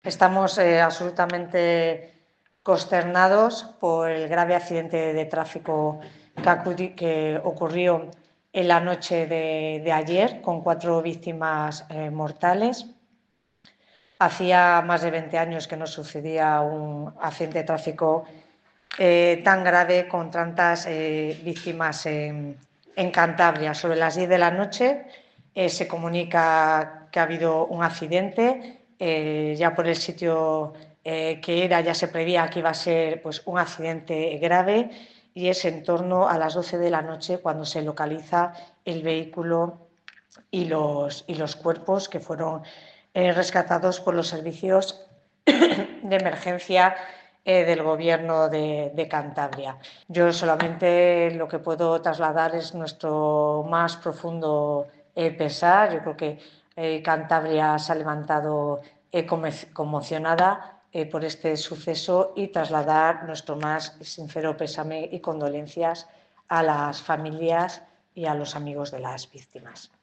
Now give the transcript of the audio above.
Estamos absolutamente consternados por el grave accidente de tráfico que ocurrió en la noche de ayer, con 4 víctimas mortales. Hacía más de 20 años que no sucedía un accidente de tráfico tan grave, con tantas víctimas en Cantabria. Sobre las 10 de la noche se comunica que ha habido un accidente. Ya por el sitio que era, ya se preveía que iba a ser pues, un accidente grave, y es en torno a las 12 de la noche cuando se localiza el vehículo y los cuerpos que fueron rescatados por los servicios de emergencia del Gobierno de Cantabria. Yo solamente lo que puedo trasladar es nuestro más profundo pesar. Yo creo que Cantabria se ha levantado conmocionada por este suceso, y trasladar nuestro más sincero pésame y condolencias a las familias y a los amigos de las víctimas.